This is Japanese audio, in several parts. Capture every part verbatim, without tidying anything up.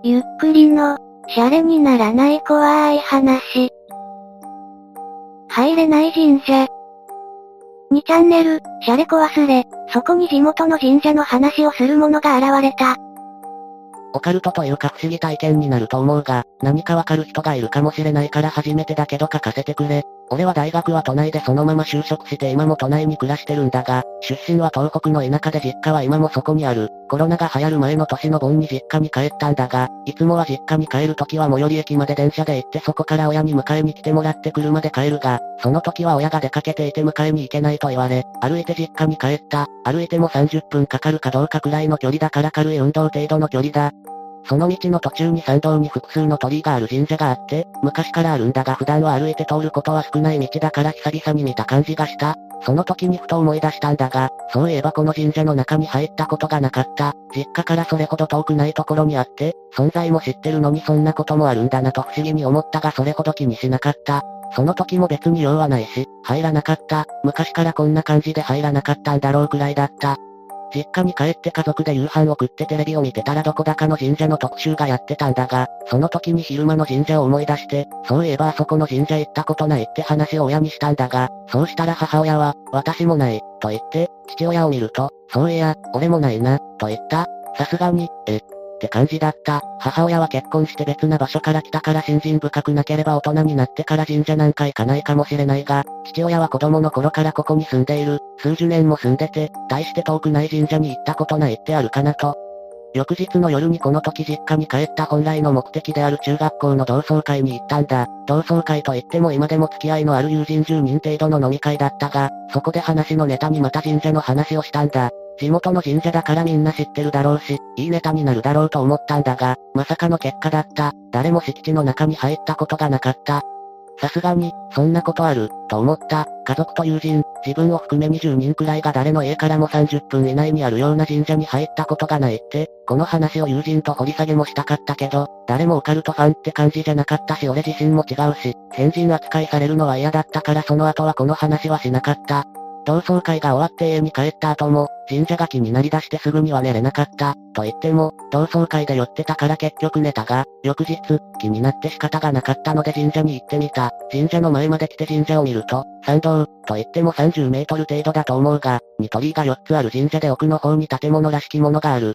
ゆっくりの、シャレにならない怖い話。入れない神社。にチャンネル、シャレコ忘れ、そこに地元の神社の話をする者が現れた。 オカルトというか不思議体験になると思うが、何かわかる人がいるかもしれないから初めてだけど書かせてくれ。俺は大学は都内でそのまま就職して今も都内に暮らしてるんだが、出身は東北の田舎で実家は今もそこにある。コロナが流行る前の年の盆に実家に帰ったんだが、いつもは実家に帰るときは最寄り駅まで電車で行ってそこから親に迎えに来てもらって車で帰るが、その時は親が出かけていて迎えに行けないと言われ、歩いて実家に帰った。歩いてもさんじゅっぷんかかるかどうかくらいの距離だから軽い運動程度の距離だ。その道の途中に参道に複数の鳥居がある神社があって、昔からあるんだが普段は歩いて通ることは少ない道だから久々に見た感じがした。その時にふと思い出したんだが、そういえばこの神社の中に入ったことがなかった。実家からそれほど遠くないところにあって、存在も知ってるのにそんなこともあるんだなと不思議に思ったがそれほど気にしなかった。その時も別に用はないし、入らなかった。昔からこんな感じで入らなかったんだろうくらいだった。実家に帰って家族で夕飯を食ってテレビを見てたらどこだかの神社の特集がやってたんだが、その時に昼間の神社を思い出して、そういえばあそこの神社行ったことないって話を親にしたんだが、そうしたら母親は、私もない、と言って、父親を見ると、そういや、俺もないな、と言った。さすがに、え、って感じだった。母親は結婚して別な場所から来たから信心深くなければ大人になってから神社なんか行かないかもしれないが、父親は子供の頃からここに住んでいる、数十年も住んでて、大して遠くない神社に行ったことないってあるかなと。翌日の夜にこの時実家に帰った本来の目的である中学校の同窓会に行ったんだ。同窓会といっても今でも付き合いのある友人じゅうにん程度の飲み会だったが、そこで話のネタにまた神社の話をしたんだ。地元の神社だからみんな知ってるだろうし、いいネタになるだろうと思ったんだが、まさかの結果だった。誰も敷地の中に入ったことがなかった。さすがに、そんなことある、と思った。家族と友人、自分を含めにじゅうにんくらいが誰の家からもさんじゅっぷん以内にあるような神社に入ったことがないって、この話を友人と掘り下げもしたかったけど、誰もオカルトファンって感じじゃなかったし俺自身も違うし、変人扱いされるのは嫌だったからその後はこの話はしなかった。同窓会が終わって家に帰った後も、神社が気になりだしてすぐには寝れなかった。と言っても、同窓会で寄ってたから結局寝たが、翌日、気になって仕方がなかったので神社に行ってみた。神社の前まで来て神社を見ると、参道、と言ってもさんじゅうメートル程度だと思うが、に鳥居がよっつある神社で奥の方に建物らしきものがある。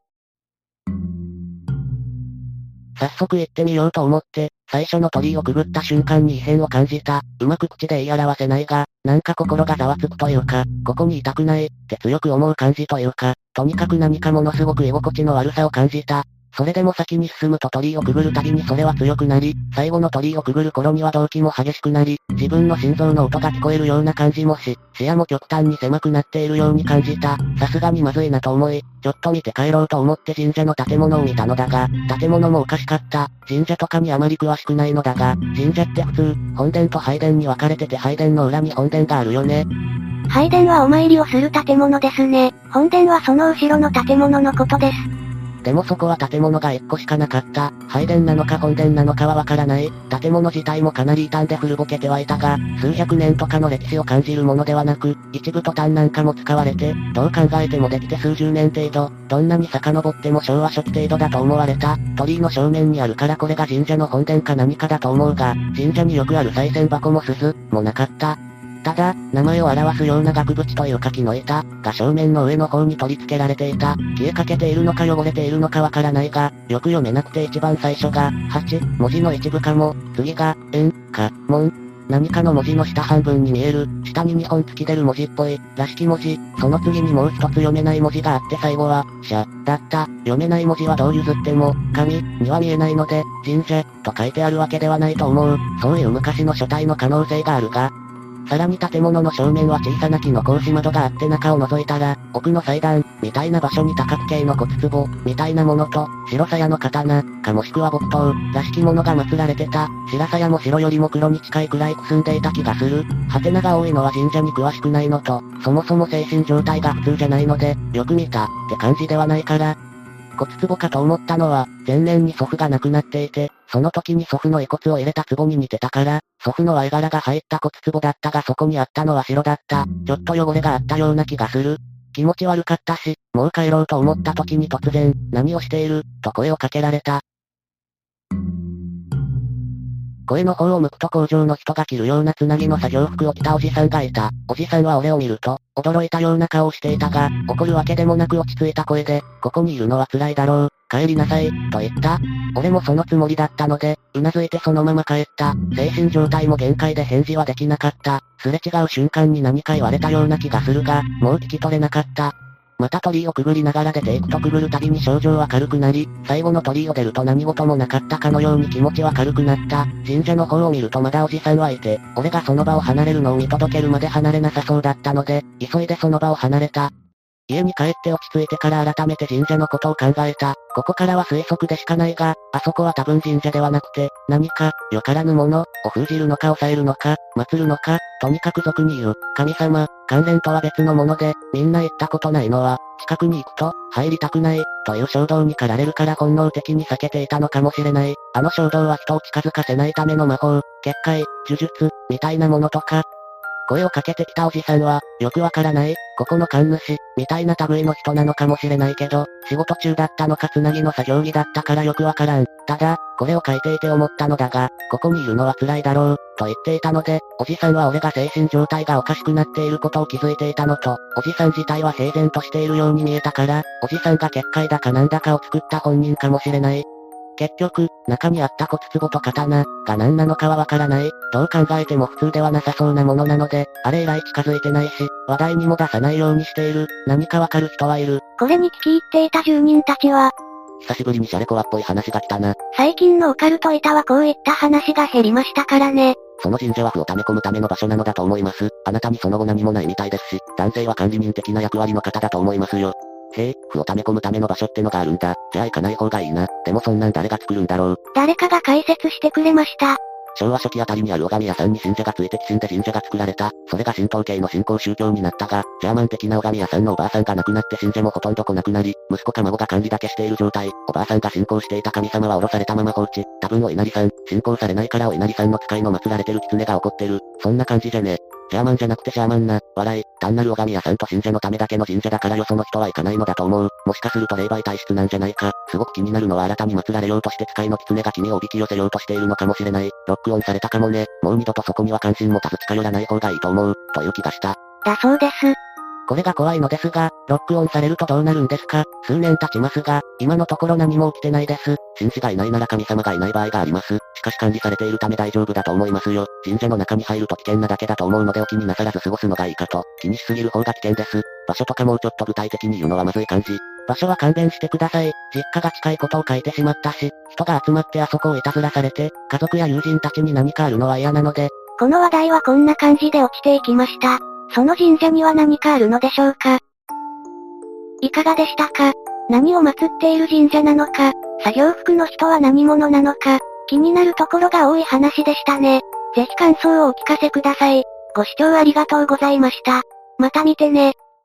早速行ってみようと思って、最初の鳥居をくぐった瞬間に異変を感じた。うまく口で言い表せないが、なんか心がざわつくというか、ここにいたくない、って強く思う感じというか、とにかく何かものすごく居心地の悪さを感じた。それでも先に進むと鳥居をくぐるたびにそれは強くなり、最後の鳥居をくぐる頃には動悸も激しくなり、自分の心臓の音が聞こえるような感じもし、視野も極端に狭くなっているように感じた。さすがにまずいなと思い、ちょっと見て帰ろうと思って神社の建物を見たのだが、建物もおかしかった。神社とかにあまり詳しくないのだが、神社って普通、本殿と拝殿に分かれてて拝殿の裏に本殿があるよね。 拝殿はお参りをする建物ですね。本殿はその後ろの建物のことです。 でもそこは建物がいっこしかなかった。拝殿なのか本殿なのかはわからない。建物自体もかなり傷んで古ぼけてはいたが、数百年とかの歴史を感じるものではなく、一部トタンなんかも使われて、どう考えてもできて数十年程度、どんなに遡っても昭和初期程度だと思われた。鳥居の正面にあるからこれが神社の本殿か何かだと思うが、神社によくある賽銭箱も鈴、もなかった。ただ、名前を表すような額縁というか木の板が正面の上の方に取り付けられていた。消えかけているのか汚れているのかわからないが、よく読めなくて一番最初が、はち、文字の一部かも、次が、円、か、門。何かの文字の下半分に見える、下ににほん突き出る文字っぽい、らしき文字、その次にもう一つ読めない文字があって最後は、しゃ、だった。読めない文字はどう譲っても、紙には見えないので、神社、と書いてあるわけではないと思う。そういう昔の書体の可能性があるが、さらに建物の正面は小さな木の格子窓があって中を覗いたら、奥の祭壇、みたいな場所に多角形の骨壺、みたいなものと、白鞘の刀、かもしくは木刀、らしきものが祀られてた。白鞘も白よりも黒に近いくらいくすんでいた気がする。ハテナが多いのは神社に詳しくないのと、そもそも精神状態が普通じゃないので、よく見た、って感じではないから、骨壺かと思ったのは、前年に祖父が亡くなっていて、その時に祖父の遺骨を入れた壺に似てたから、祖父の獰柄が入った骨壺だったがそこにあったのは白だった。ちょっと汚れがあったような気がする。気持ち悪かったし、もう帰ろうと思った時に突然、何をしている、と声をかけられた。 声の方を向くと工場の人が着るようなつなぎの作業服を着たおじさんがいた。おじさんは俺を見ると、驚いたような顔をしていたが、怒るわけでもなく落ち着いた声で、ここにいるのは辛いだろう、帰りなさい、と言った。俺もそのつもりだったので、うなずいてそのまま帰った。精神状態も限界で返事はできなかった。すれ違う瞬間に何か言われたような気がするが、もう聞き取れなかった。また鳥居をくぐりながら出ていくとくぐるたびに症状は軽くなり、最後の鳥居を出ると何事もなかったかのように気持ちは軽くなった。神社の方を見るとまだおじさんはいて、俺がその場を離れるのを見届けるまで離れなさそうだったので、急いでその場を離れた。家に帰って落ち着いてから改めて神社のことを考えた。ここからは推測でしかないが、あそこは多分神社ではなくて、何か、よからぬもの、を封じるのか抑えるのか、祀るのか、とにかく俗に言う、神様、関連とは別のもので、みんな行ったことないのは、近くに行くと、入りたくない、という衝動に駆られるから本能的に避けていたのかもしれない。あの衝動は人を近づかせないための魔法、結界、呪術、みたいなものとか、声をかけてきたおじさんは、よくわからない、ここの神主、みたいな類の人なのかもしれないけど、仕事中だったのかつなぎの作業着だったからよくわからん。ただ、これを書いていて思ったのだが、ここにいるのは辛いだろう、と言っていたので、おじさんは俺が精神状態がおかしくなっていることを気づいていたのと、おじさん自体は平然としているように見えたから、おじさんが結界だかなんだかを作った本人かもしれない。結局、中にあった骨壺と刀、が何なのかはわからない。どう考えても普通ではなさそうなものなので、あれ以来近づいてないし、話題にも出さないようにしている。何かわかる人はいる。 これに聞き入っていた住人たちは、 久しぶりにシャレコアっぽい話が来たな。 最近のオカルト板はこういった話が減りましたからね。 その神社は符を溜め込むための場所なのだと思います。あなたにその後何もないみたいですし、男性は管理人的な役割の方だと思いますよ。へえ、符を溜め込むための場所ってのがあるんだ。じゃあ行かない方がいいな。でもそんなん誰が作るんだろう。 誰かが解説してくれました。 昭和初期あたりにある拝み屋さんに神社がついてき死んで神社が作られた。それが神道系の信仰宗教になったが、ジャーマン的な拝み屋さんのおばあさんが亡くなって神社もほとんど来なくなり、息子か孫が管理だけしている状態。おばあさんが信仰していた神様は降ろされたまま放置。多分お稲荷さん、信仰されないからお稲荷さんの使いの祀られてる狐が怒ってる。そんな感じじゃね。ジャーマンじゃなくてシャーマンな、笑い、単なる拝み屋さんと信者のためだけの神社だからよその人は行かないのだと思う。もしかすると霊媒体質なんじゃないか。すごく気になるのは新たに祀られようとして使いの狐が君をおびき寄せようとしているのかもしれない。ロックオンされたかもね。もう二度とそこには関心持たず近寄らない方がいいと思う、という気がした。 だそうです。 これが怖いのですが、ロックオンされるとどうなるんですか？数年経ちますが、今のところ何も起きてないです。神使がいないなら神様がいない場合があります。しかし管理されているため大丈夫だと思いますよ。神社の中に入ると危険なだけだと思うのでお気になさらず過ごすのがいいかと。気にしすぎる方が危険です。場所とかもうちょっと具体的に言うのはまずい感じ。場所は勘弁してください。実家が近いことを書いてしまったし、人が集まってあそこをいたずらされて、家族や友人たちに何かあるのは嫌なので。 この話題はこんな感じで落ちていきました。その神社には何かあるのでしょうか？いかがでしたか？何を祀っている神社なのか、作業服の人は何者なのか、気になるところが多い話でしたね。ぜひ感想をお聞かせください。ご視聴ありがとうございました。また見てね。